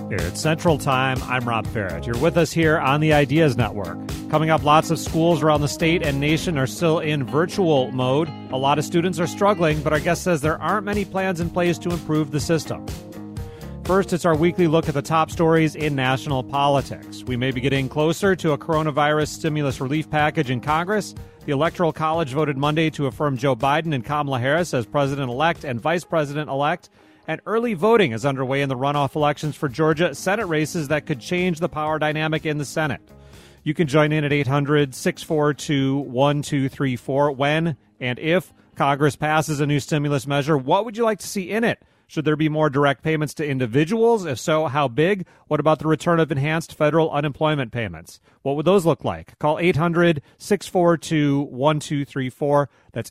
It's Central Time. I'm Rob Farrett. You're with us here on the Ideas Network. Coming up, lots of schools around the state and nation are still in virtual mode. A lot of students are struggling, but our guest says there aren't many plans in place to improve the system. First, it's our weekly look at the top stories in national politics. We may be getting closer to a coronavirus stimulus relief package in Congress. The Electoral College voted Monday to affirm Joe Biden and Kamala Harris as president-elect and vice president-elect. And early voting is underway in the runoff elections for Georgia Senate races that could change the power dynamic in the Senate. You can join in at 800-642-1234 when and if Congress passes a new stimulus measure. What would you like to see in it? Should there be more direct payments to individuals? If so, how big? What about the return of enhanced federal unemployment payments? What would those look like? Call 800-642-1234. That's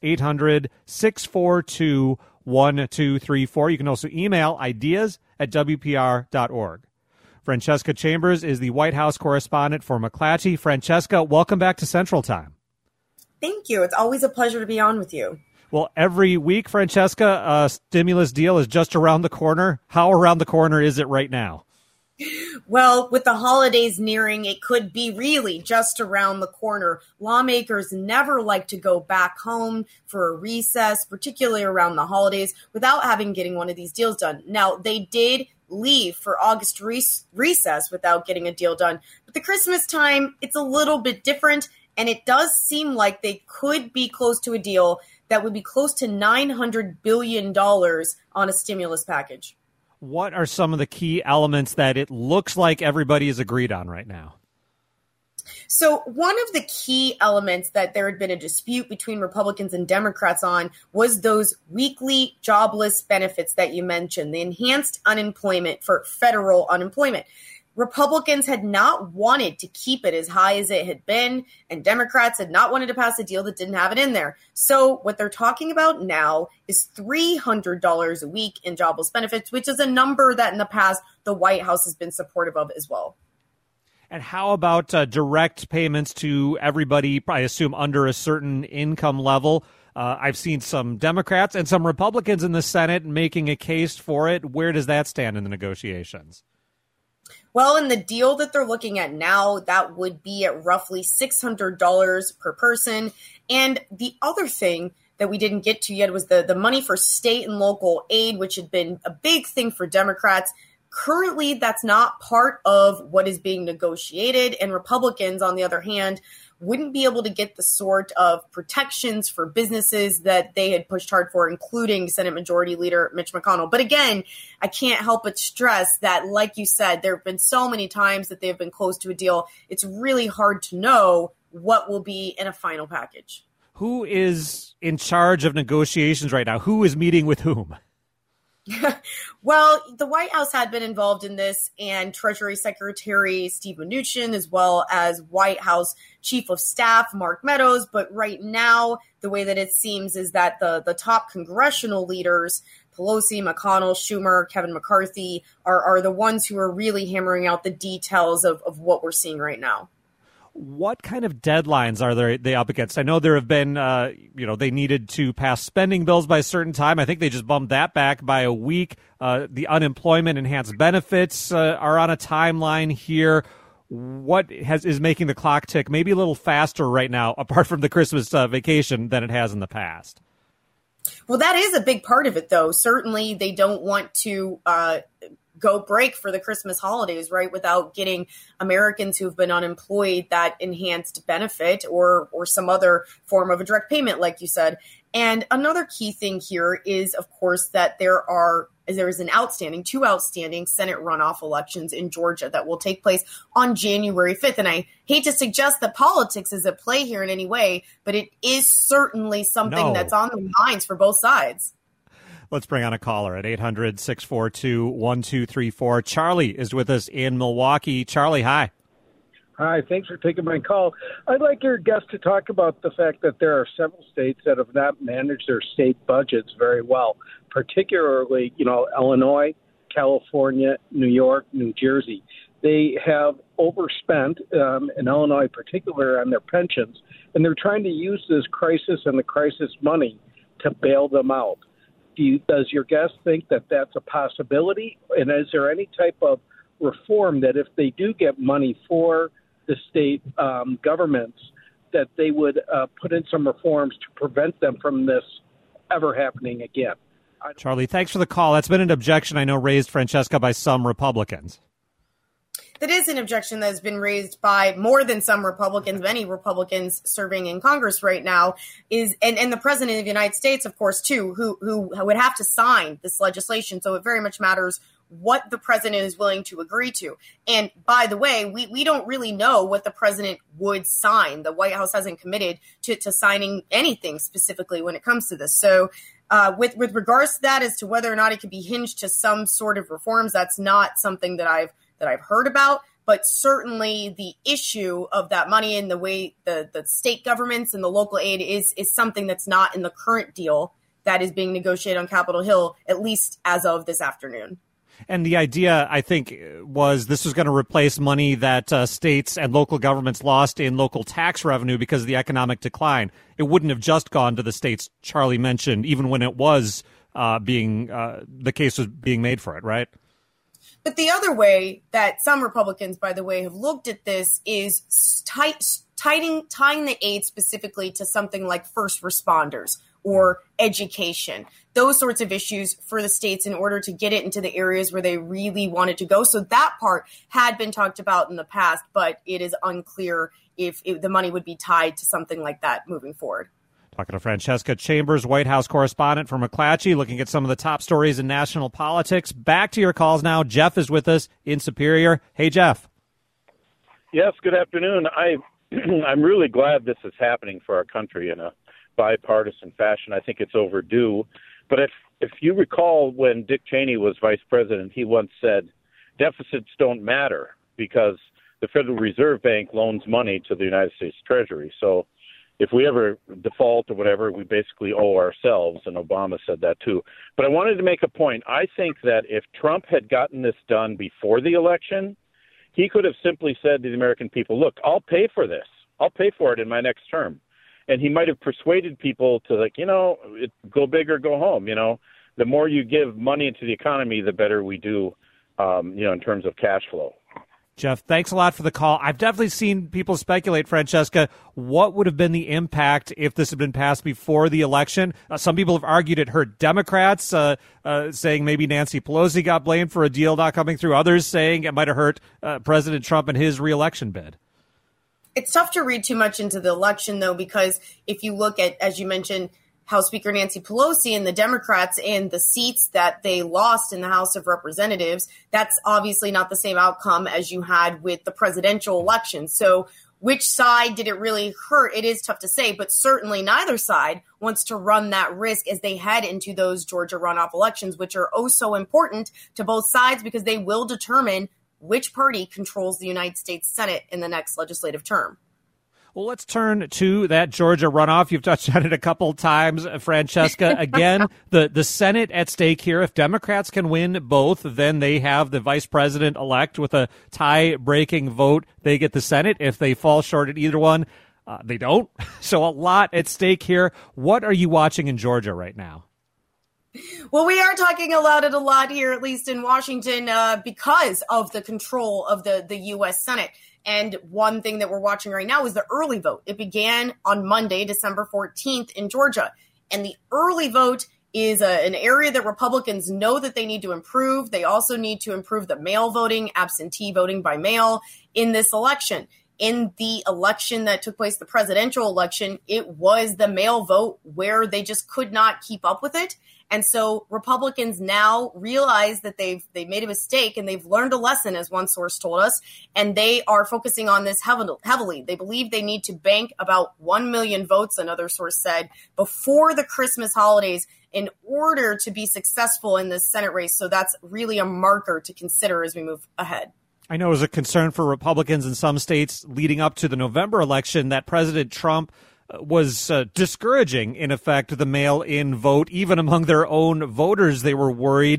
800-642-1234. You can also email ideas@wpr.org. Francesca Chambers is the White House correspondent for McClatchy. Francesca, welcome back to Central Time. Thank you. It's always a pleasure to be on with you. Well, every week, Francesca, a stimulus deal is just around the corner. How around the corner is it right now? Well, with the holidays nearing, it could be really just around the corner. Lawmakers never like to go back home for a recess, particularly around the holidays, without getting one of these deals done. Now, they did leave for August recess without getting a deal done. But the Christmas time, it's a little bit different, and it does seem like they could be close to a deal that would be close to $900 billion on a stimulus package. What are some of the key elements that it looks like everybody is agreed on right now? So one of the key elements that there had been a dispute between Republicans and Democrats on was those weekly jobless benefits that you mentioned, the enhanced unemployment for federal unemployment. Republicans had not wanted to keep it as high as it had been, and Democrats had not wanted to pass a deal that didn't have it in there. So what they're talking about now is $300 a week in jobless benefits, which is a number that in the past the White House has been supportive of as well. And how about direct payments to everybody, I assume under a certain income level? I've seen some Democrats and some Republicans in the Senate making a case for it. Where does that stand in the negotiations? Well, in the deal that they're looking at now, that would be at roughly $600 per person. And the other thing that we didn't get to yet was the money for state and local aid, which had been a big thing for Democrats. Currently, that's not part of what is being negotiated. And Republicans, on the other hand, wouldn't be able to get the sort of protections for businesses that they had pushed hard for, including Senate Majority Leader Mitch McConnell. But again, I can't help but stress that, like you said, there have been so many times that they've been close to a deal. It's really hard to know what will be in a final package. Who is in charge of negotiations right now? Who is meeting with whom? Well, the White House had been involved in this, and Treasury Secretary Steve Mnuchin, as well as White House Chief of Staff Mark Meadows. But right now, the way that it seems is that the top congressional leaders, Pelosi, McConnell, Schumer, Kevin McCarthy, are the ones who are really hammering out the details of what we're seeing right now. What kind of deadlines are they up against? I know there have been, they needed to pass spending bills by a certain time. I think they just bumped that back by a week. The unemployment enhanced benefits are on a timeline here. What is making the clock tick maybe a little faster right now, apart from the Christmas vacation, than it has in the past? Well, that is a big part of it, though. Certainly, they don't want to go break for the Christmas holidays, right, without getting Americans who've been unemployed that enhanced benefit or some other form of a direct payment, like you said. And another key thing here is, of course, that there is two outstanding Senate runoff elections in Georgia that will take place on January 5th. And I hate to suggest that politics is at play here in any way, but it is certainly something that's on the minds for both sides. Let's bring on a caller at 800-642-1234. Charlie is with us in Milwaukee. Charlie, hi. Hi, thanks for taking my call. I'd like your guest to talk about the fact that there are several states that have not managed their state budgets very well, particularly, Illinois, California, New York, New Jersey. They have overspent, in Illinois in particular, on their pensions, and they're trying to use this crisis and the crisis money to bail them out. Does your guest think that that's a possibility? And is there any type of reform that if they do get money for the state governments, that they would put in some reforms to prevent them from this ever happening again. Charlie, thanks for the call. That's been an objection I know raised, Francesca, by some Republicans. That is an objection that has been raised by more than some Republicans, many Republicans serving in Congress right now, and the President of the United States, of course, too, who would have to sign this legislation. So it very much matters what the president is willing to agree to. And by the way, we don't really know what the president would sign. The White House hasn't committed to signing anything specifically when it comes to this. So with regards to that, as to whether or not it could be hinged to some sort of reforms, that's not something that I've heard about. But certainly the issue of that money and the way the state governments and the local aid is something that's not in the current deal that is being negotiated on Capitol Hill, at least as of this afternoon. And the idea, I think, was this was going to replace money that states and local governments lost in local tax revenue because of the economic decline. It wouldn't have just gone to the states Charlie mentioned, even when it was the case was being made for it, right? But the other way that some Republicans, by the way, have looked at this is tying the aid specifically to something like first responders or education, those sorts of issues for the states in order to get it into the areas where they really wanted to go. So that part had been talked about in the past, but it is unclear if the money would be tied to something like that moving forward. Talking to Francesca Chambers, White House correspondent for McClatchy, looking at some of the top stories in national politics. Back to your calls now. Jeff is with us in Superior. Hey, Jeff. Yes, good afternoon. I'm really glad this is happening for our country in a bipartisan fashion. I think it's overdue. But if you recall when Dick Cheney was vice president, he once said, deficits don't matter because the Federal Reserve Bank loans money to the United States Treasury. So if we ever default or whatever, we basically owe ourselves, and Obama said that too. But I wanted to make a point. I think that if Trump had gotten this done before the election, he could have simply said to the American people, look, I'll pay for this. I'll pay for it in my next term. And he might have persuaded people to, go big or go home. The more you give money into the economy, the better we do, in terms of cash flow. Jeff, thanks a lot for the call. I've definitely seen people speculate, Francesca, what would have been the impact if this had been passed before the election. Some people have argued it hurt Democrats, saying maybe Nancy Pelosi got blamed for a deal not coming through. Others saying it might have hurt President Trump and his reelection bid. It's tough to read too much into the election, though, because if you look at, as you mentioned, House Speaker Nancy Pelosi and the Democrats and the seats that they lost in the House of Representatives, that's obviously not the same outcome as you had with the presidential election. So which side did it really hurt? It is tough to say, but certainly neither side wants to run that risk as they head into those Georgia runoff elections, which are oh so important to both sides because they will determine which party controls the United States Senate in the next legislative term. Well, let's turn to that Georgia runoff. You've touched on it a couple times, Francesca. Again, the Senate at stake here. If Democrats can win both, then they have the vice president-elect with a tie-breaking vote. They get the Senate. If they fall short at either one, they don't. So a lot at stake here. What are you watching in Georgia right now? Well, we are talking about it a lot here, at least in Washington, because of the control of the U.S. Senate. And one thing that we're watching right now is the early vote. It began on Monday, December 14th in Georgia. And the early vote is an area that Republicans know that they need to improve. They also need to improve the mail voting, absentee voting by mail in this election. In the election that took place, the presidential election, it was the mail vote where they just could not keep up with it. And so Republicans now realize that they've made a mistake and they've learned a lesson, as one source told us, and they are focusing on this heavily. They believe they need to bank about 1 million votes, another source said, before the Christmas holidays in order to be successful in this Senate race. So that's really a marker to consider as we move ahead. I know it was a concern for Republicans in some states leading up to the November election that President Trump was discouraging, in effect, the mail-in vote. Even among their own voters, they were worried.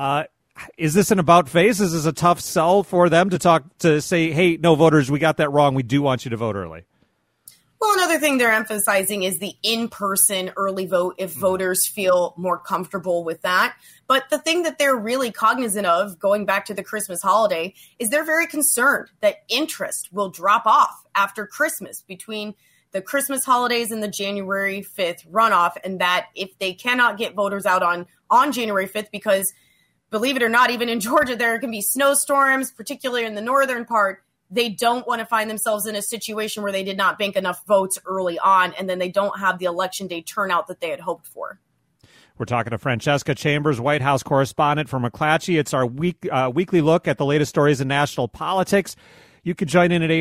Is this an about face? Is this a tough sell for them to say, hey, no, voters, we got that wrong. We do want you to vote early? Well, another thing they're emphasizing is the in-person early vote if voters feel more comfortable with that. But the thing that they're really cognizant of, going back to the Christmas holiday, is they're very concerned that interest will drop off after Christmas between the Christmas holidays and the January 5th runoff, and that if they cannot get voters out on January 5th, because believe it or not, even in Georgia, there can be snowstorms, particularly in the northern part, they don't want to find themselves in a situation where they did not bank enough votes early on, and then they don't have the election day turnout that they had hoped for. We're talking to Francesca Chambers, White House correspondent for McClatchy. It's our weekly look at the latest stories in national politics. You can join in at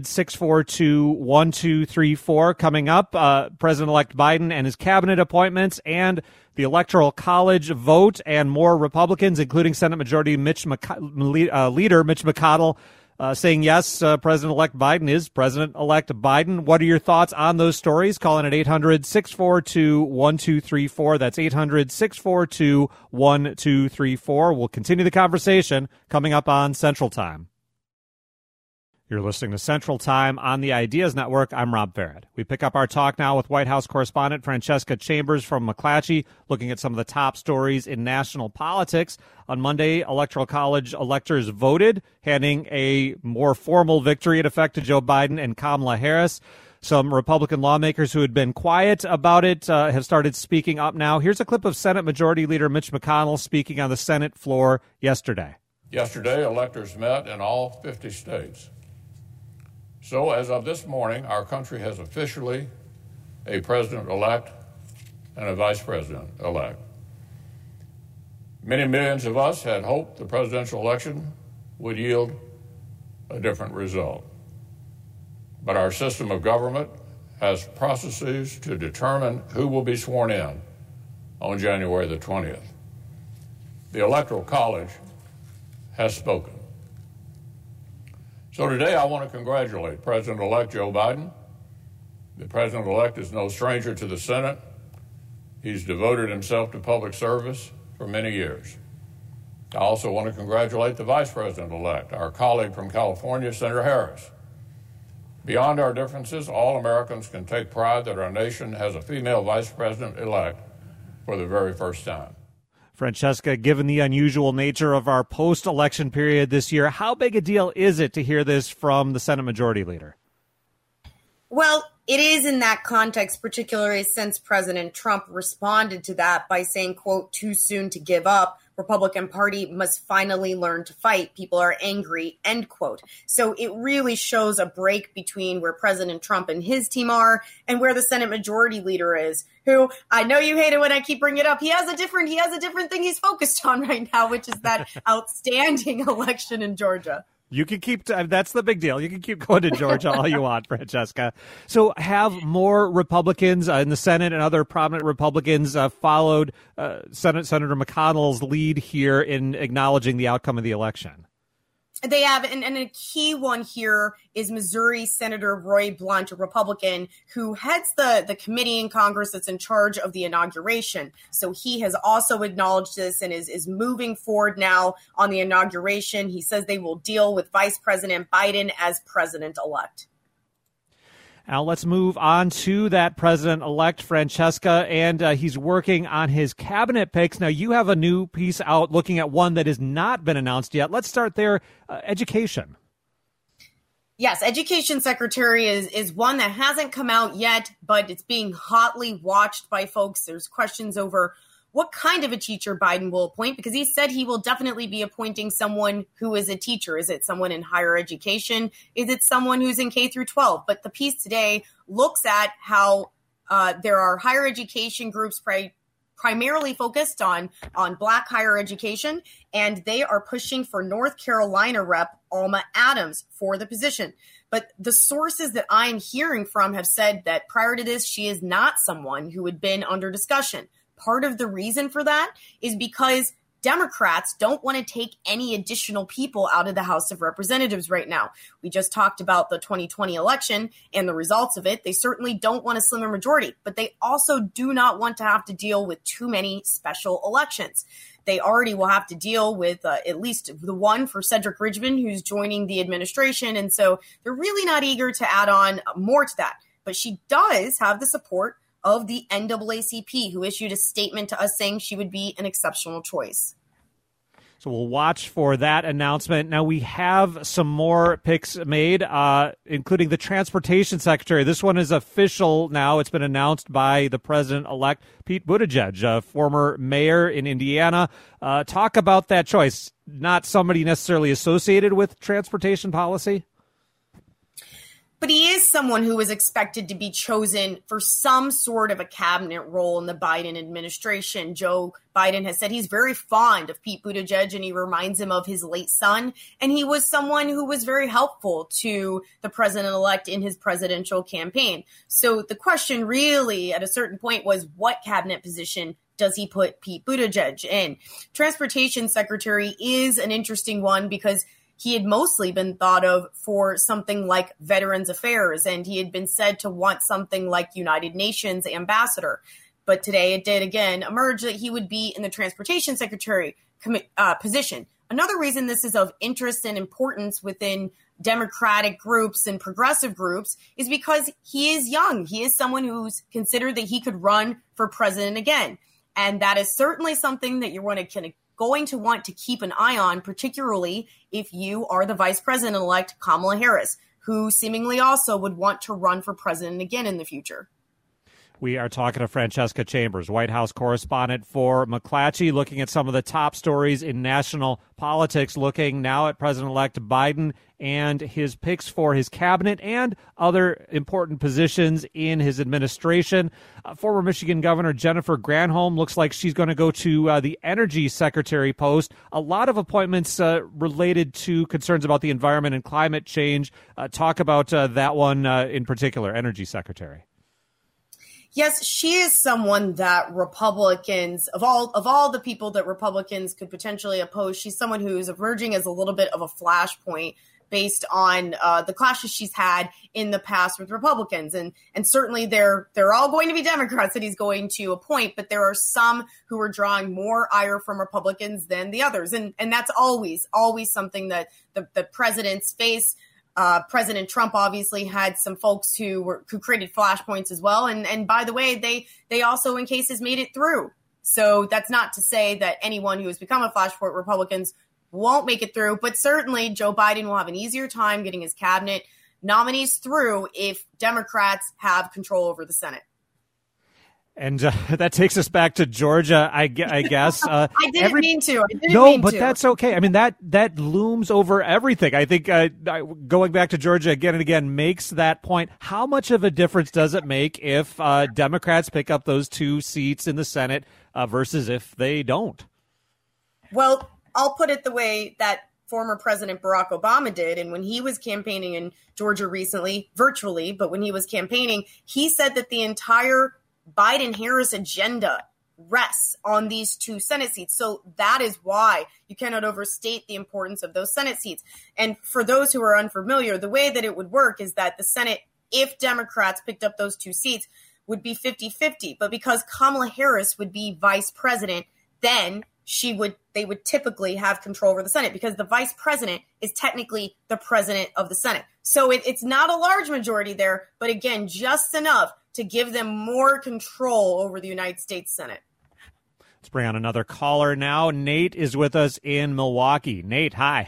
800-642-1234. Coming up, President-elect Biden and his cabinet appointments and the Electoral College vote, and more Republicans, including Senate Majority Leader Mitch McConnell, saying yes, President-elect Biden is President-elect Biden. What are your thoughts on those stories? Call in at 800-642-1234. That's 800-642-1234. We'll continue the conversation coming up on Central Time. You're listening to Central Time on the Ideas Network. I'm Rob Barrett. We pick up our talk now with White House correspondent Francesca Chambers from McClatchy, looking at some of the top stories in national politics. On Monday, Electoral College electors voted, handing a more formal victory, in effect, to Joe Biden and Kamala Harris. Some Republican lawmakers who had been quiet about it have started speaking up now. Here's a clip of Senate Majority Leader Mitch McConnell speaking on the Senate floor yesterday. Yesterday, electors met in all 50 states. So as of this morning, our country has officially a president-elect and a vice president-elect. Many millions of us had hoped the presidential election would yield a different result. But our system of government has processes to determine who will be sworn in on January the 20th. The Electoral College has spoken. So today I want to congratulate President-elect Joe Biden. The President-elect is no stranger to the Senate. He's devoted himself to public service for many years. I also want to congratulate the Vice President-elect, our colleague from California, Senator Harris. Beyond our differences, all Americans can take pride that our nation has a female Vice President-elect for the very first time. Francesca, given the unusual nature of our post-election period this year, how big a deal is it to hear this from the Senate Majority Leader? Well, it is in that context, particularly since President Trump responded to that by saying, quote, too soon to give up. Republican Party must finally learn to fight. People are angry, end quote. So it really shows a break between where President Trump and his team are and where the Senate Majority Leader is, who I know you hate it when I keep bringing it up. He has a different thing he's focused on right now, which is that outstanding election in Georgia. You can keep, that's the big deal. You can keep going to Georgia all you want, Francesca. So have more Republicans in the Senate and other prominent Republicans followed Senator McConnell's lead here in acknowledging the outcome of the election? They have, and a key one here is Missouri Senator Roy Blunt, a Republican who heads the committee in Congress that's in charge of the inauguration. So he has also acknowledged this and is moving forward now on the inauguration. He says they will deal with Vice President Biden as president-elect. Now let's move on to that president-elect, Francesca, and he's working on his cabinet picks. Now, you have a new piece out looking at one that has not been announced yet. Let's start there. Education. Yes, Education Secretary is one that hasn't come out yet, but it's being hotly watched by folks. There's questions over what kind of a teacher Biden will appoint, because he said he will definitely be appointing someone who is a teacher. Is it someone in higher education? Is it someone who's in K through 12? But the piece today looks at how there are higher education groups primarily focused on Black higher education, and they are pushing for North Carolina Rep. Alma Adams for the position. But the sources that I'm hearing from have said that prior to this, she is not someone who had been under discussion. Part of the reason for that is because Democrats don't want to take any additional people out of the House of Representatives right now. We just talked about the 2020 election and the results of it. They certainly don't want a slimmer majority, but they also do not want to have to deal with too many special elections. They already will have to deal with at least the one for Cedric Richmond, who's joining the administration. And so they're really not eager to add on more to that. but she does have the support of the NAACP, who issued a statement to us saying she would be an exceptional choice. So we'll watch for that announcement. Now, we have some more picks made, including the transportation secretary. This one is official now. It's been announced by the president-elect, Pete Buttigieg, a former mayor in Indiana. Talk about that choice. Not somebody necessarily associated with transportation policy. But he is someone who is expected to be chosen for some sort of a cabinet role in the Biden administration. Joe Biden has said he's very fond of Pete Buttigieg, and he reminds him of his late son. And he was someone who was very helpful to the president-elect in his presidential campaign. So the question really at a certain point was, what cabinet position does he put Pete Buttigieg in? Transportation secretary is an interesting one because he had mostly been thought of for something like Veterans Affairs, and he had been said to want something like United Nations ambassador. But today it did again emerge that he would be in the transportation secretary position. Another reason this is of interest and importance within Democratic groups and progressive groups is because he is young. He is someone who's considered that he could run for president again. And that is certainly something that you're going to want to keep an eye on, particularly if you are the vice president-elect Kamala Harris, who seemingly also would want to run for president again in the future. We are talking to Francesca Chambers, White House correspondent for McClatchy, looking at some of the top stories in national politics, looking now at President-elect Biden and his picks for his cabinet and other important positions in his administration. Former Michigan Governor Jennifer Granholm looks like she's going to go to the energy secretary post. A lot of appointments related to concerns about the environment and climate change. Talk about that one in particular, energy secretary. Yes, she is someone that Republicans, of all the people that Republicans could potentially oppose, she's someone who's emerging as a little bit of a flashpoint based on the clashes she's had in the past with Republicans. And certainly they're all going to be Democrats that he's going to appoint, but there are some who are drawing more ire from Republicans than the others. And that's always something that the presidents face. President Trump obviously had some folks who created flashpoints as well. And by the way, they also in cases made it through. So that's not to say that anyone who has become a flashpoint Republicans won't make it through, but certainly Joe Biden will have an easier time getting his cabinet nominees through if Democrats have control over the Senate. And that takes us back to Georgia, I guess. I didn't mean to. That's okay. I mean, that looms over everything. I think going back to Georgia again and again makes that point. How much of a difference does it make if Democrats pick up those 2 seats in the Senate versus if they don't? Well, I'll put it the way that former President Barack Obama did. And when he was campaigning in Georgia recently, virtually, but when he was campaigning, he said that the entire Biden-Harris agenda rests on these 2 Senate seats. So that is why you cannot overstate the importance of those Senate seats. And for those who are unfamiliar, the way that it would work is that the Senate, if Democrats picked up those 2 seats, would be 50-50. But because Kamala Harris would be vice president, then they would typically have control over the Senate because the vice president is technically the president of the Senate. So it's not a large majority there, but again, just enough to give them more control over the United States Senate. Let's bring on another caller now. Nate is with us in Milwaukee. Nate, hi.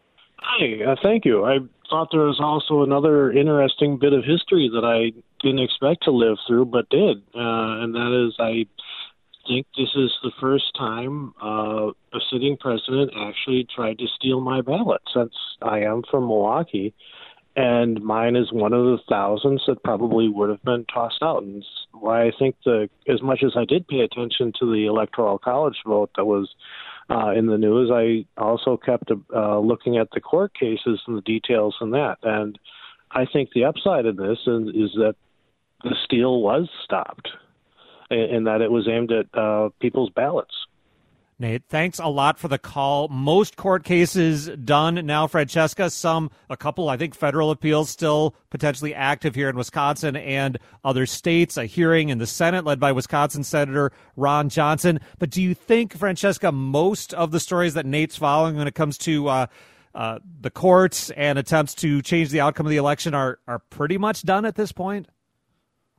Hi, thank you. I thought there was also another interesting bit of history that I didn't expect to live through, but did. And that is, I think this is the first time a sitting president actually tried to steal my ballot, since I am from Milwaukee. And mine is one of the thousands that probably would have been tossed out. And why I think as much as I did pay attention to the Electoral College vote that was in the news, I also kept looking at the court cases and the details in that. And I think the upside of this is that the steal was stopped and that it was aimed at people's ballots. Nate, thanks a lot for the call. Most court cases done now, Francesca. A couple, I think, federal appeals still potentially active here in Wisconsin and other states. A hearing in the Senate led by Wisconsin Senator Ron Johnson. But do you think, Francesca, most of the stories that Nate's following when it comes to the courts and attempts to change the outcome of the election are pretty much done at this point?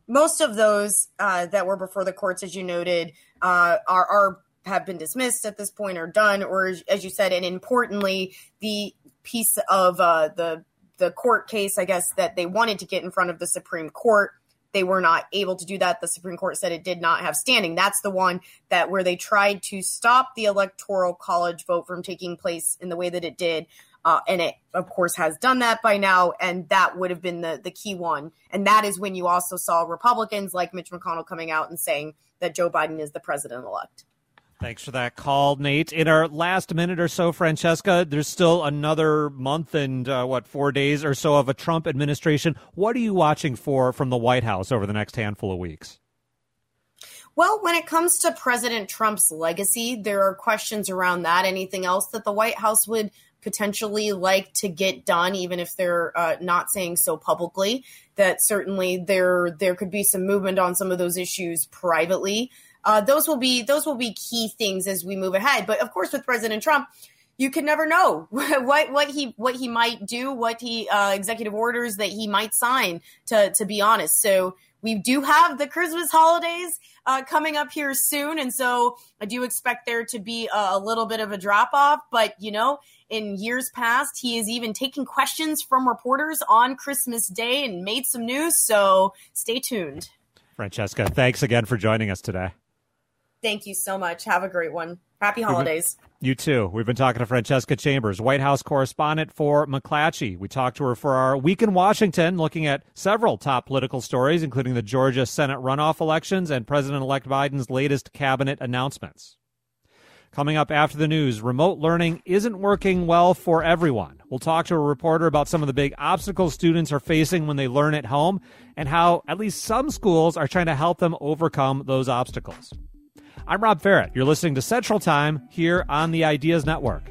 Most of those that were before the courts, as you noted, have been dismissed at this point or done, or as you said, and importantly, the piece of the court case, I guess, that they wanted to get in front of the Supreme Court, they were not able to do that. The Supreme Court said it did not have standing. That's the one that where they tried to stop the Electoral College vote from taking place in the way that it did. And it, of course, has done that by now. And that would have been the key one. And that is when you also saw Republicans like Mitch McConnell coming out and saying that Joe Biden is the president-elect. Thanks for that call, Nate. In our last minute or so, Francesca, there's still another month and 4 days or so of a Trump administration. What are you watching for from the White House over the next handful of weeks? Well, when it comes to President Trump's legacy, there are questions around that. Anything else that the White House would potentially like to get done, even if they're not saying so publicly, that certainly there could be some movement on some of those issues privately. Those will be key things as we move ahead. But of course, with President Trump, you can never know what he might do, what executive orders that he might sign, to be honest. So we do have the Christmas holidays coming up here soon. And so I do expect there to be a little bit of a drop off. But, in years past, he has even taken questions from reporters on Christmas Day and made some news. So stay tuned. Francesca, thanks again for joining us today. Thank you so much. Have a great one. Happy holidays. You too. We've been talking to Francesca Chambers, White House correspondent for McClatchy. We talked to her for our Week in Washington, looking at several top political stories, including the Georgia Senate runoff elections and President-elect Biden's latest cabinet announcements. Coming up after the news, remote learning isn't working well for everyone. We'll talk to a reporter about some of the big obstacles students are facing when they learn at home and how at least some schools are trying to help them overcome those obstacles. I'm Rob Ferrett. You're listening to Central Time here on the Ideas Network.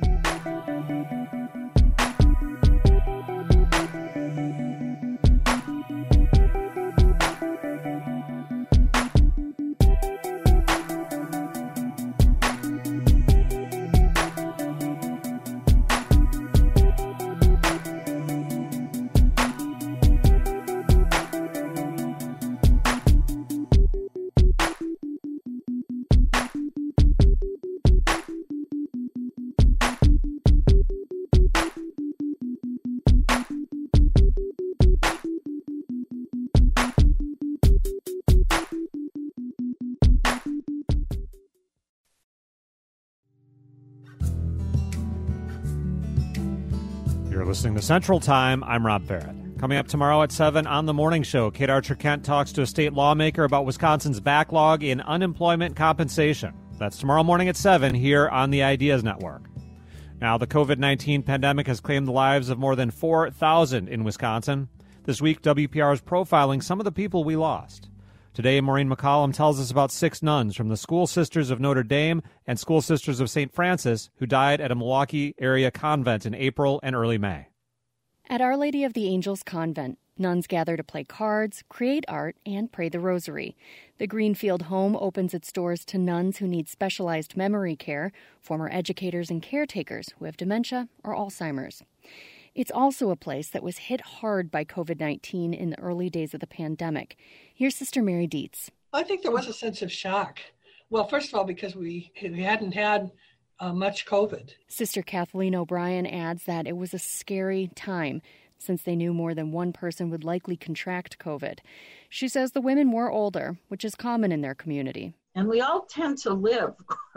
You're listening to Central Time. I'm Rob Ferrett. Coming up tomorrow at 7 on The Morning Show, Kate Archer-Kent talks to a state lawmaker about Wisconsin's backlog in unemployment compensation. That's tomorrow morning at 7 here on the Ideas Network. Now, the COVID-19 pandemic has claimed the lives of more than 4,000 in Wisconsin. This week, WPR is profiling some of the people we lost. Today, Maureen McCollum tells us about 6 nuns from the School Sisters of Notre Dame and School Sisters of St. Francis who died at a Milwaukee area convent in April and early May. At Our Lady of the Angels Convent, nuns gather to play cards, create art, and pray the rosary. The Greenfield home opens its doors to nuns who need specialized memory care, former educators and caretakers who have dementia or Alzheimer's. It's also a place that was hit hard by COVID-19 in the early days of the pandemic. Here's Sister Mary Dietz. I think there was a sense of shock. Well, first of all, because we hadn't had much COVID. Sister Kathleen O'Brien adds that it was a scary time since they knew more than one person would likely contract COVID. She says the women were older, which is common in their community. And we all tend to live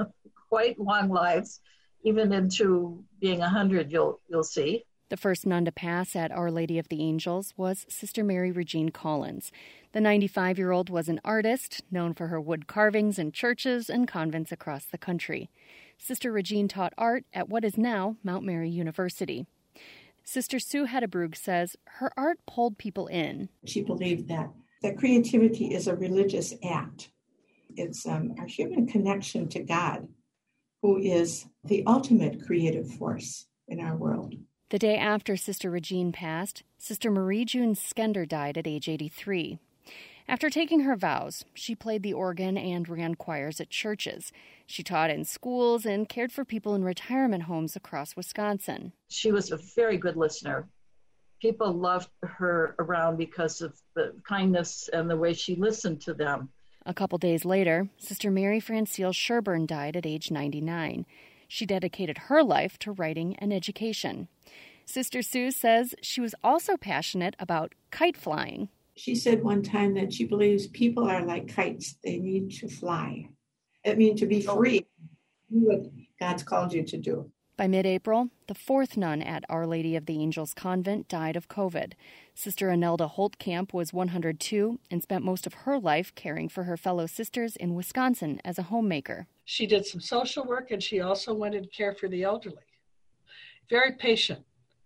quite long lives, even into being 100, you'll see. The first nun to pass at Our Lady of the Angels was Sister Mary Regine Collins. The 95-year-old was an artist, known for her wood carvings in churches and convents across the country. Sister Regine taught art at what is now Mount Mary University. Sister Sue Hedebrug says her art pulled people in. She believed that creativity is a religious act. It's our human connection to God, who is the ultimate creative force in our world. The day after Sister Regine passed, Sister Marie June Skender died at age 83. After taking her vows, she played the organ and ran choirs at churches. She taught in schools and cared for people in retirement homes across Wisconsin. She was a very good listener. People loved her around because of the kindness and the way she listened to them. A couple days later, Sister Mary Francile Sherburne died at age 99. She dedicated her life to writing and education. Sister Sue says she was also passionate about kite flying. She said one time that she believes people are like kites. They need to fly. I mean, to be free. Do what God's called you to do. By mid-April, the fourth nun at Our Lady of the Angels Convent died of COVID. Sister Anelda Holtkamp was 102 and spent most of her life caring for her fellow sisters in Wisconsin as a homemaker. She did some social work, and she also went and cared for the elderly. Very patient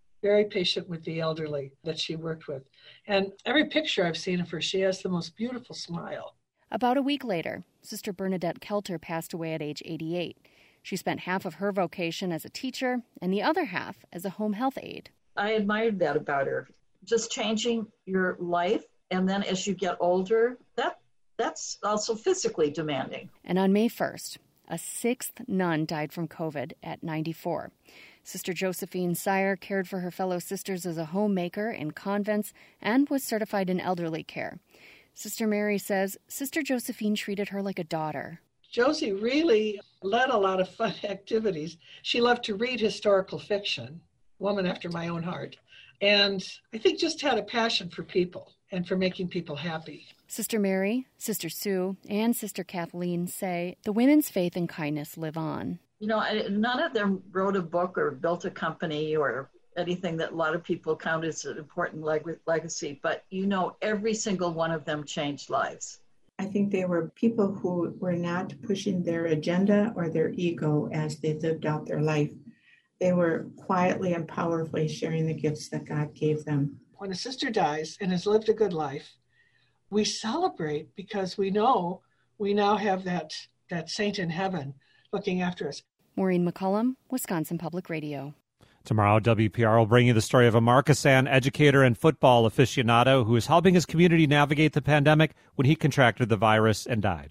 with the elderly that she worked with. And every picture I've seen of her, she has the most beautiful smile. About a week later, Sister Bernadette Kelter passed away at age 88. She spent half of her vocation as a teacher and the other half as a home health aide. I admired that about her. Just changing your life, and then as you get older, that's also physically demanding. And on May 1st, a sixth nun died from COVID at 94. Sister Josephine Sire cared for her fellow sisters as a homemaker in convents and was certified in elderly care. Sister Mary says Sister Josephine treated her like a daughter. Josie really led a lot of fun activities. She loved to read historical fiction, woman after my own heart, and I think just had a passion for people and for making people happy. Sister Mary, Sister Sue, and Sister Kathleen say the women's faith and kindness live on. You know, none of them wrote a book or built a company or anything that a lot of people count as an important legacy, but you know, every single one of them changed lives. I think they were people who were not pushing their agenda or their ego as they lived out their life. They were quietly and powerfully sharing the gifts that God gave them. When a sister dies and has lived a good life, we celebrate because we know we now have that saint in heaven looking after us. Maureen McCullum, Wisconsin Public Radio. Tomorrow, WPR will bring you the story of a Markesan educator and football aficionado who is helping his community navigate the pandemic when he contracted the virus and died.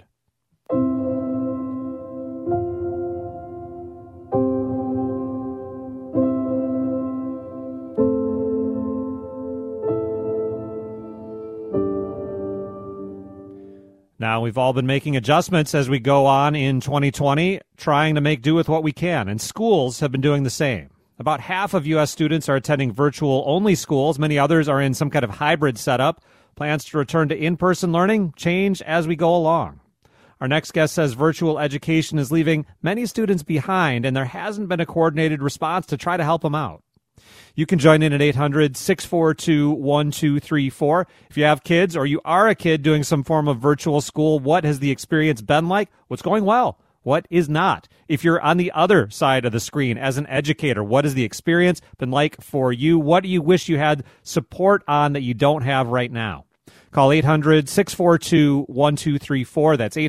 Now, we've all been making adjustments as we go on in 2020, trying to make do with what we can, and schools have been doing the same. About half of U.S. students are attending virtual-only schools. Many others are in some kind of hybrid setup. Plans to return to in-person learning change as we go along. Our next guest says virtual education is leaving many students behind, and there hasn't been a coordinated response to try to help them out. You can join in at 800-642-1234. If you have kids or you are a kid doing some form of virtual school, what has the experience been like? What's going well? What is not? If you're on the other side of the screen as an educator, what has the experience been like for you? What do you wish you had support on that you don't have right now? Call 800-642-1234. That's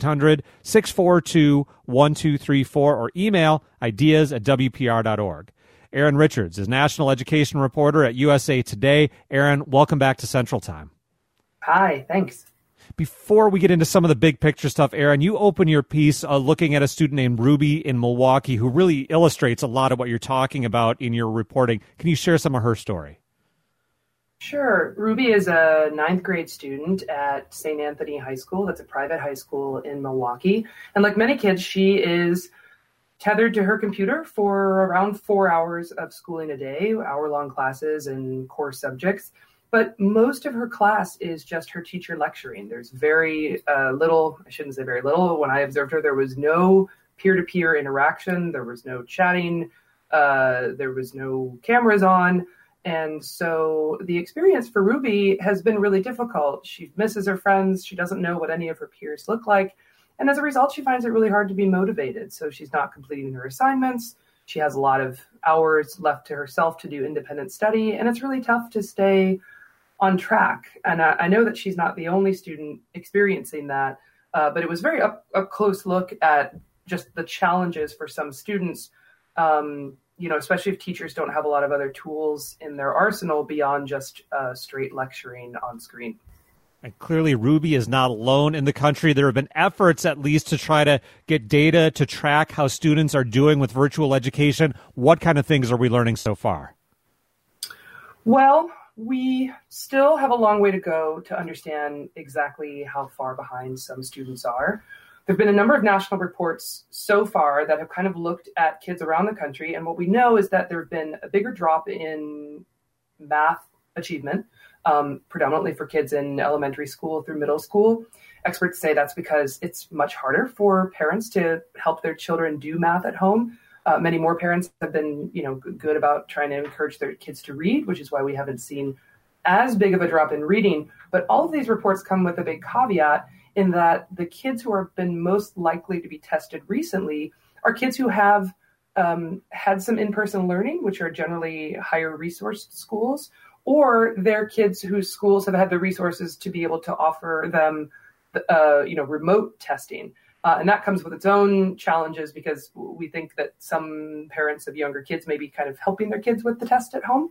800-642-1234 or email ideas@wpr.org. Aaron Richards is national education reporter at USA Today. Aaron, welcome back to Central Time. Hi, thanks. Before we get into some of the big picture stuff, Aaron, you open your piece looking at a student named Ruby in Milwaukee who really illustrates a lot of what you're talking about in your reporting. Can you share some of her story? Sure. Ruby is a 9th grade student at St. Anthony High School. That's a private high school in Milwaukee. And like many kids, she is tethered to her computer for around 4 hours of schooling a day, hour-long classes and core subjects. But most of her class is just her teacher lecturing. There's very little, I shouldn't say very little. When I observed her, there was no peer-to-peer interaction. There was no chatting. There was no cameras on. And so the experience for Ruby has been really difficult. She misses her friends. She doesn't know what any of her peers look like. And as a result, she finds it really hard to be motivated. So she's not completing her assignments. She has a lot of hours left to herself to do independent study. And it's really tough to stay on track. And I know that she's not the only student experiencing that, but it was very up close look at just the challenges for some students, especially if teachers don't have a lot of other tools in their arsenal beyond just straight lecturing on screen. And clearly Ruby is not alone in the country. There have been efforts at least to try to get data to track how students are doing with virtual education. What kind of things are we learning so far? Well, we still have a long way to go to understand exactly how far behind some students are. There have been a number of national reports so far that have kind of looked at kids around the country. And what we know is that there have been a bigger drop in math achievement, predominantly for kids in elementary school through middle school. Experts say that's because it's much harder for parents to help their children do math at home. Many more parents have been, good about trying to encourage their kids to read, which is why we haven't seen as big of a drop in reading. But all of these reports come with a big caveat in that the kids who have been most likely to be tested recently are kids who have had some in-person learning, which are generally higher resourced schools, or they're kids whose schools have had the resources to be able to offer them, remote testing. And that comes with its own challenges because we think that some parents of younger kids may be kind of helping their kids with the test at home.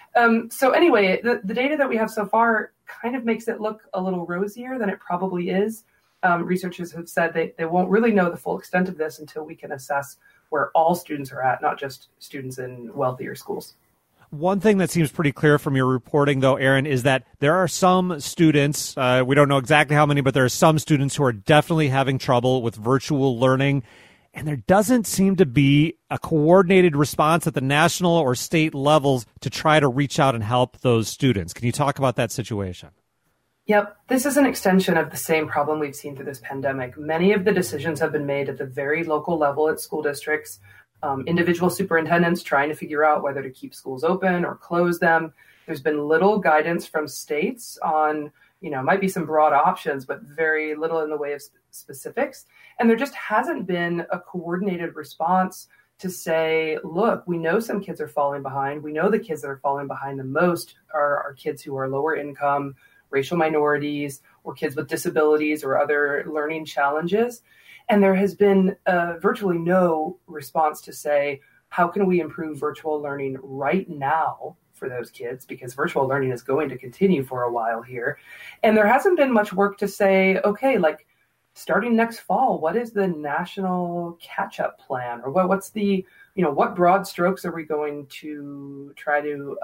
So anyway, the data that we have so far kind of makes it look a little rosier than it probably is. Researchers have said they won't really know the full extent of this until we can assess where all students are at, not just students in wealthier schools. One thing that seems pretty clear from your reporting, though, Erin, is that there are some students, we don't know exactly how many, but there are some students who are definitely having trouble with virtual learning. And there doesn't seem to be a coordinated response at the national or state levels to try to reach out and help those students. Can you talk about that situation? Yep. This is an extension of the same problem we've seen through this pandemic. Many of the decisions have been made at the very local level at school districts. Individual superintendents trying to figure out whether to keep schools open or close them. There's been little guidance from states on, might be some broad options, but very little in the way of specifics. And there just hasn't been a coordinated response to say, look, we know some kids are falling behind. We know the kids that are falling behind the most are kids who are lower income, racial minorities, or kids with disabilities or other learning challenges. And there has been virtually no response to say, how can we improve virtual learning right now for those kids? Because virtual learning is going to continue for a while here. And there hasn't been much work to say, okay, like starting next fall, what is the national catch-up plan? Or what's the, what broad strokes are we going to try to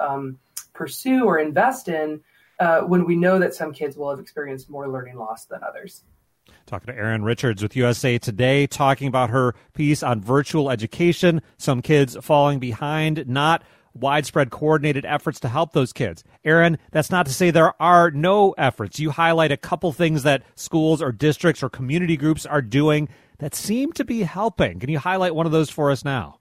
pursue or invest in when we know that some kids will have experienced more learning loss than others? Talking to Erin Richards with USA Today, talking about her piece on virtual education, some kids falling behind, not widespread coordinated efforts to help those kids. Erin, that's not to say there are no efforts. You highlight a couple things that schools or districts or community groups are doing that seem to be helping. Can you highlight one of those for us now?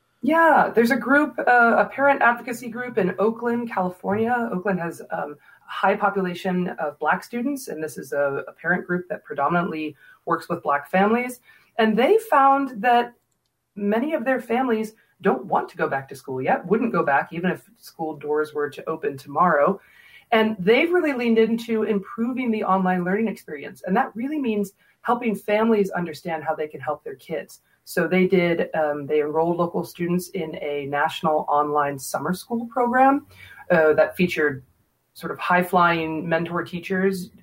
Yeah, there's a group, a parent advocacy group in Oakland, California. Oakland has high population of Black students, and this is a parent group that predominantly works with Black families. And they found that many of their families don't want to go back to school yet, wouldn't go back even if school doors were to open tomorrow. And they've really leaned into improving the online learning experience. And that really means helping families understand how they can help their kids. So they enrolled local students in a national online summer school program that featured sort of high-flying mentor teachers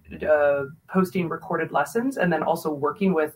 posting recorded lessons and then also working with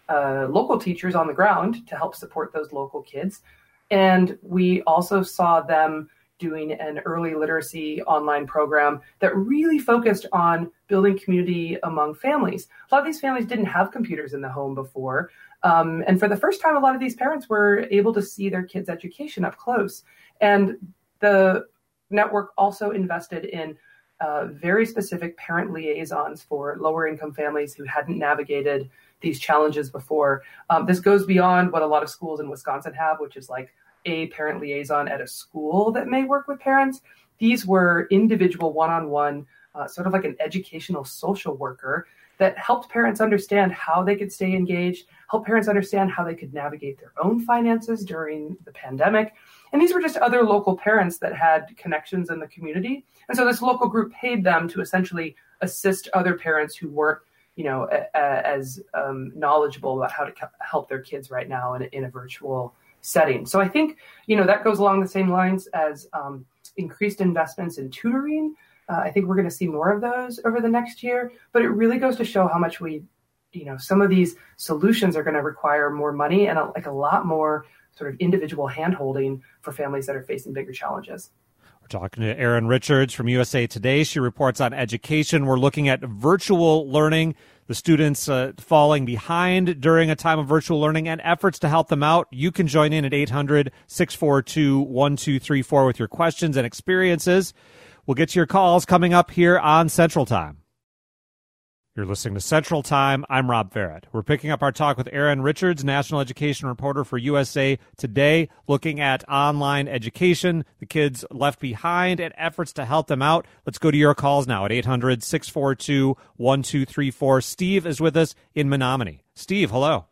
local teachers on the ground to help support those local kids. And we also saw them doing an early literacy online program that really focused on building community among families. A lot of these families didn't have computers in the home before. And for the first time, a lot of these parents were able to see their kids' education up close. And the network also invested in very specific parent liaisons for lower income families who hadn't navigated these challenges before. This goes beyond what a lot of schools in Wisconsin have, which is like a parent liaison at a school that may work with parents. These were individual one-on-one, sort of like an educational social worker that helped parents understand how they could stay engaged, help parents understand how they could navigate their own finances during the pandemic. And these were just other local parents that had connections in the community. And so this local group paid them to essentially assist other parents who weren't, as knowledgeable about how to help their kids right now in a virtual setting. So I think, that goes along the same lines as increased investments in tutoring. I think we're going to see more of those over the next year, but it really goes to show how much some of these solutions are going to require more money and a lot more sort of individual hand-holding for families that are facing bigger challenges. We're talking to Erin Richards from USA Today. She reports on education. We're looking at virtual learning, the students falling behind during a time of virtual learning, and efforts to help them out. You can join in at 800-642-1234 with your questions and experiences. We'll get to your calls coming up here on Central Time. You're listening to Central Time. I'm Rob Barrett. We're picking up our talk with Erin Richards, national education reporter for USA Today, looking at online education, the kids left behind, and efforts to help them out. Let's go to your calls now at 800-642-1234. Steve is with us in Menominee. Steve, hello.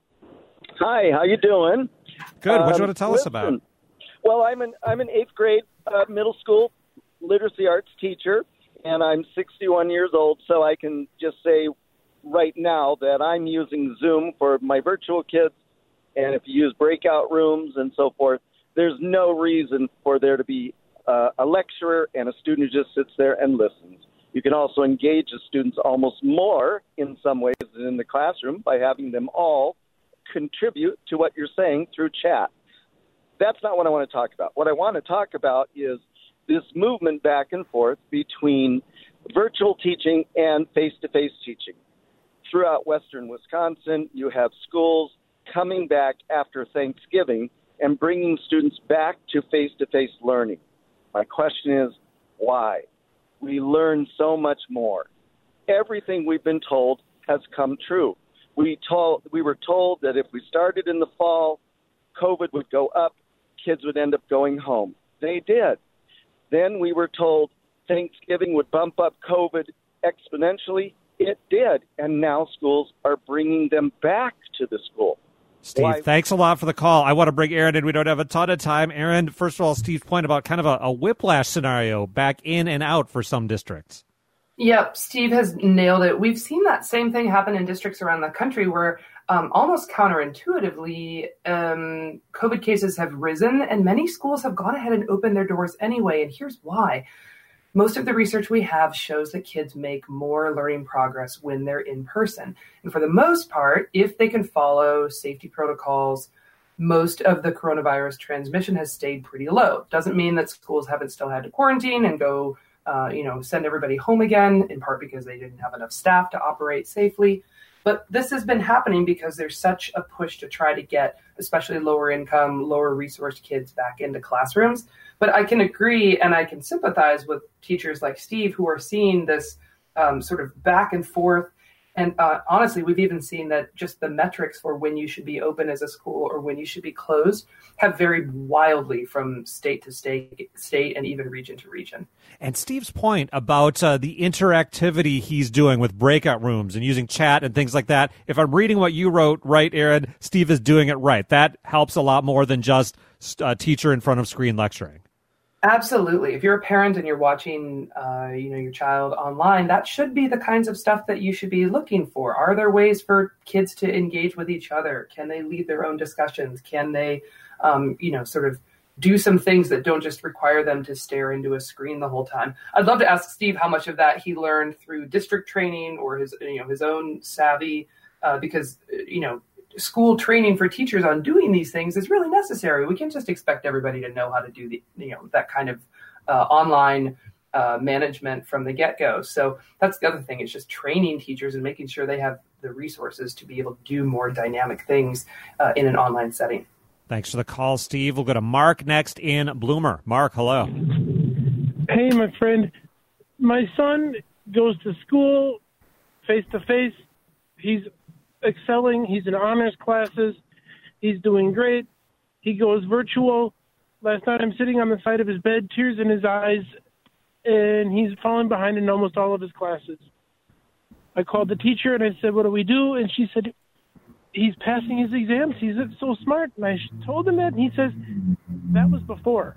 Hi, how you doing? Good. What do you want to tell us about? Well, I'm an 8th grade middle school literacy arts teacher, and I'm 61 years old, so I can just say right now that I'm using Zoom for my virtual kids, and if you use breakout rooms and so forth, there's no reason for there to be a lecturer and a student who just sits there and listens. You can also engage the students almost more in some ways than in the classroom by having them all contribute to what you're saying through chat. That's not what I want to talk about. What I want to talk about is this movement back and forth between virtual teaching and face-to-face teaching. Throughout western Wisconsin, you have schools coming back after Thanksgiving and bringing students back to face-to-face learning. My question is, why? We learn so much more. Everything we've been told has come true. We were told that if we started in the fall, COVID would go up, kids would end up going home. They did. Then we were told Thanksgiving would bump up COVID exponentially. It did. And now schools are bringing them back to the school. Steve, thanks a lot for the call. I want to bring Erin in. We don't have a ton of time. Erin, first of all, Steve's point about kind of a whiplash scenario back in and out for some districts. Yep, Steve has nailed it. We've seen that same thing happen in districts around the country where almost counterintuitively, COVID cases have risen and many schools have gone ahead and opened their doors anyway. And here's why. Most of the research we have shows that kids make more learning progress when they're in person. And for the most part, if they can follow safety protocols, most of the coronavirus transmission has stayed pretty low. Doesn't mean that schools haven't still had to quarantine and go send everybody home again, in part because they didn't have enough staff to operate safely. But this has been happening because there's such a push to try to get especially lower income, lower resource kids back into classrooms. But I can agree and I can sympathize with teachers like Steve who are seeing this sort of back and forth. And honestly, we've even seen that just the metrics for when you should be open as a school or when you should be closed have varied wildly from state to state, and even region to region. And Steve's point about the interactivity he's doing with breakout rooms and using chat and things like that, if I'm reading what you wrote right, Erin, Steve is doing it right. That helps a lot more than just a teacher in front of screen lecturing. Absolutely. If you're a parent and you're watching, your child online, that should be the kinds of stuff that you should be looking for. Are there ways for kids to engage with each other? Can they lead their own discussions? Can they, sort of do some things that don't just require them to stare into a screen the whole time? I'd love to ask Steve how much of that he learned through district training or his own savvy, because school training for teachers on doing these things is really necessary. We can't just expect everybody to know how to do that kind of online management from the get-go. So that's the other thing. It's just training teachers and making sure they have the resources to be able to do more dynamic things in an online setting. Thanks for the call, Steve. We'll go to Mark next in Bloomer. Mark, hello. Hey, my friend. My son goes to school face-to-face. He's excelling. He's in honors classes. He's doing great. He goes virtual. Last night I'm sitting on the side of his bed, tears in his eyes, and he's falling behind in almost all of his classes. I called the teacher and I said, what do we do? And she said, he's passing his exams. He's so smart. And I told him that, and he says, that was before.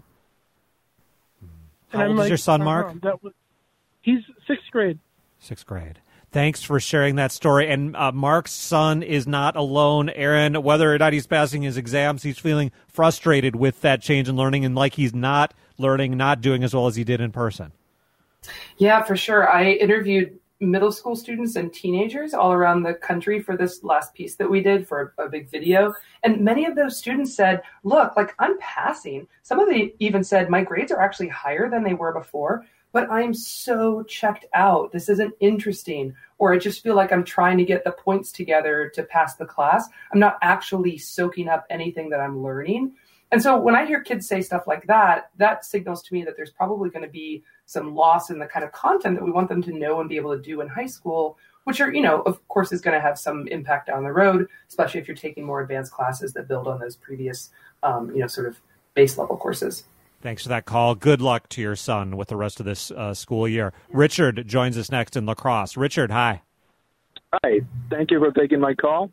How old is your son, Mark? He's 6th grade. 6th grade. Thanks for sharing that story. And Mark's son is not alone, Erin. Whether or not he's passing his exams, he's feeling frustrated with that change in learning and like he's not learning, not doing as well as he did in person. Yeah, for sure. I interviewed middle school students and teenagers all around the country for this last piece that we did for a big video. And many of those students said, look, like I'm passing. Some of them even said my grades are actually higher than they were before, but I'm so checked out. This isn't interesting. Or I just feel like I'm trying to get the points together to pass the class. I'm not actually soaking up anything that I'm learning. And so when I hear kids say stuff like that, that signals to me that there's probably going to be some loss in the kind of content that we want them to know and be able to do in high school, which are, of course, is going to have some impact down the road, especially if you're taking more advanced classes that build on those previous, sort of base level courses. Thanks for that call. Good luck to your son with the rest of this school year. Richard joins us next in La Crosse. Richard, hi. Hi. Thank you for taking my call.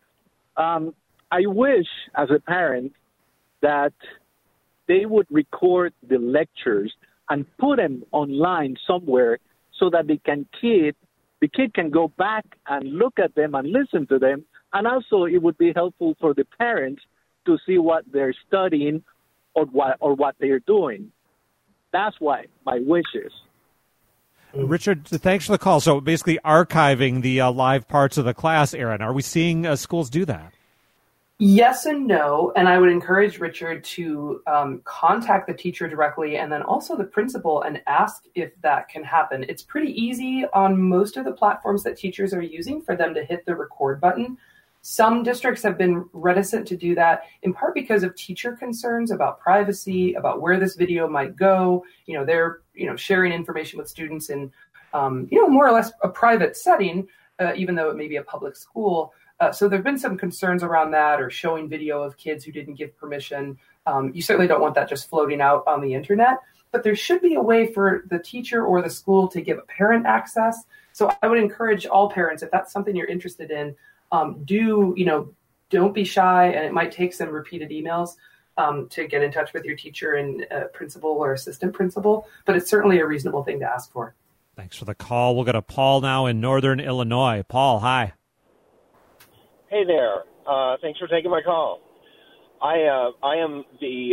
I wish, as a parent, that they would record the lectures and put them online somewhere so that the kid can go back and look at them and listen to them. And also it would be helpful for the parents to see what they're studying or what they're doing. That's why my wish is. Richard, thanks for the call. So basically archiving the live parts of the class, Aaron. Are we seeing schools do that? Yes and no, and I would encourage Richard to contact the teacher directly and then also the principal and ask if that can happen. It's pretty easy on most of the platforms that teachers are using for them to hit the record button. Some districts have been reticent to do that, in part because of teacher concerns about privacy, about where this video might go. They're sharing information with students in more or less a private setting, even though it may be a public school. So there have been some concerns around that, or showing video of kids who didn't give permission. You certainly don't want that just floating out on the internet, but there should be a way for the teacher or the school to give a parent access. So I would encourage all parents, if that's something you're interested in, don't be shy, and it might take some repeated emails to get in touch with your teacher and principal or assistant principal, but it's certainly a reasonable thing to ask for. Thanks for the call. We'll go to Paul now in Northern Illinois. Paul, hi. Hey there. Thanks for taking my call. I'm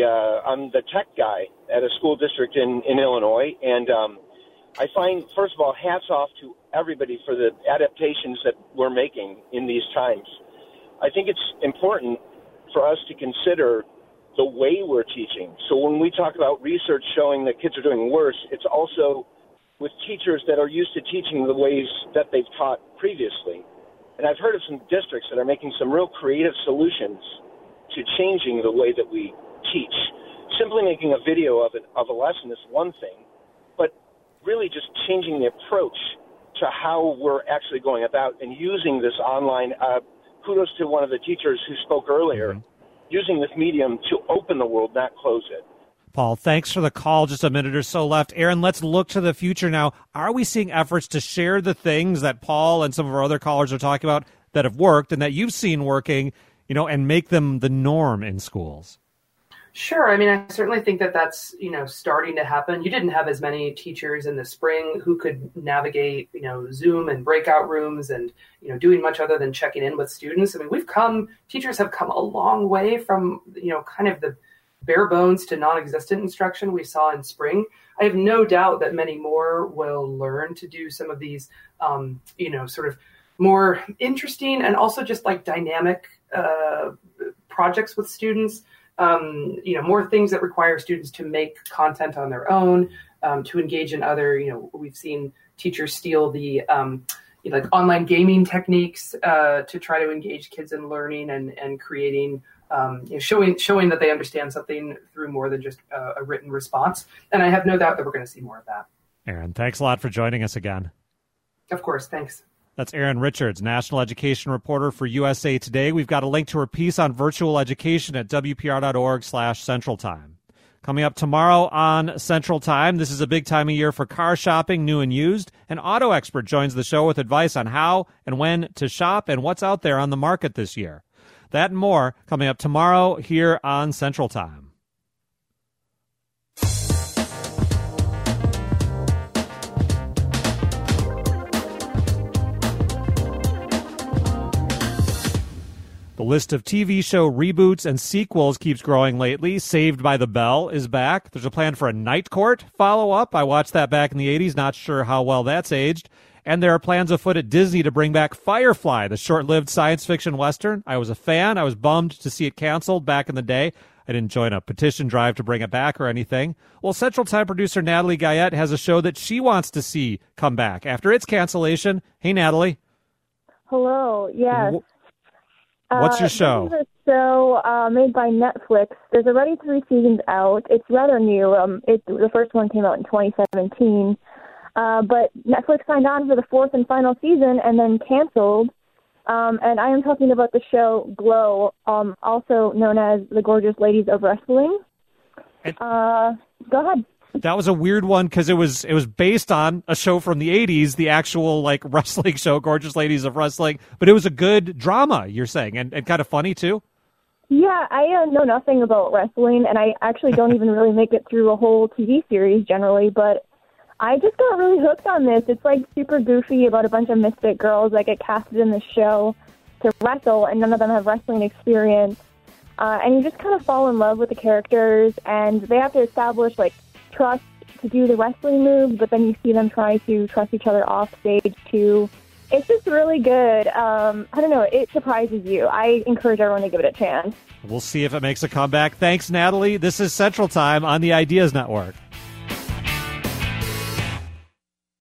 the tech guy at a school district in Illinois, and I find, first of all, hats off to everybody for the adaptations that we're making in these times. I think it's important for us to consider the way we're teaching. So when we talk about research showing that kids are doing worse, it's also with teachers that are used to teaching the ways that they've taught previously. And I've heard of some districts that are making some real creative solutions to changing the way that we teach. Simply making a video of a lesson is one thing, but really just changing the approach to how we're actually going about and using this online. Kudos to one of the teachers who spoke earlier, using this medium to open the world, not close it. Paul, thanks for the call. Just a minute or so left. Aaron, let's look to the future now. Are we seeing efforts to share the things that Paul and some of our other callers are talking about that have worked and that you've seen working, and make them the norm in schools? Sure. I mean, I certainly think that that's, starting to happen. You didn't have as many teachers in the spring who could navigate, Zoom and breakout rooms and, doing much other than checking in with students. I mean, teachers have come a long way from, kind of the bare bones to non-existent instruction we saw in spring. I have no doubt that many more will learn to do some of these, sort of more interesting and also just like dynamic projects with students. More things that require students to make content on their own, to engage in other, we've seen teachers steal the like online gaming techniques to try to engage kids in learning and creating, showing that they understand something through more than just a written response. And I have no doubt that we're going to see more of that. Aaron, thanks a lot for joining us again. Of course. Thanks. That's Aaron Richards, national education reporter for USA Today. We've got a link to her piece on virtual education at WPR.org/Central Time. Coming up tomorrow on Central Time, this is a big time of year for car shopping, new and used. An auto expert joins the show with advice on how and when to shop and what's out there on the market this year. That and more coming up tomorrow here on Central Time. The list of TV show reboots and sequels keeps growing lately. Saved by the Bell is back. There's a plan for a Night Court follow-up. I watched that back in the 80s. Not sure how well that's aged. And there are plans afoot at Disney to bring back Firefly, the short-lived science fiction Western. I was a fan. I was bummed to see it canceled back in the day. I didn't join a petition drive to bring it back or anything. Well, Central Time producer Natalie Guyette has a show that she wants to see come back after its cancellation. Hey, Natalie. Hello. Yes. What's your show? This is a show made by Netflix. There's already 3 seasons out. It's rather new. The first one came out in 2017. But Netflix signed on for the 4th and final season and then canceled. And I am talking about the show Glow, also known as The Gorgeous Ladies of Wrestling. Go ahead. That was a weird one because it was based on a show from the 80s, the actual like wrestling show, Gorgeous Ladies of Wrestling. But it was a good drama, you're saying, and kind of funny too? Yeah, I know nothing about wrestling, and I actually don't even really make it through a whole TV series generally, but I just got really hooked on this. It's like super goofy about a bunch of misfit girls that get casted in the show to wrestle, and none of them have wrestling experience. And you just kind of fall in love with the characters, and they have to establish like trust to do the wrestling moves, but then you see them try to trust each other off stage too. It's just really good. I don't know. It surprises you. I encourage everyone to give it a chance. We'll see if it makes a comeback. Thanks, Natalie. This is Central Time on the Ideas Network.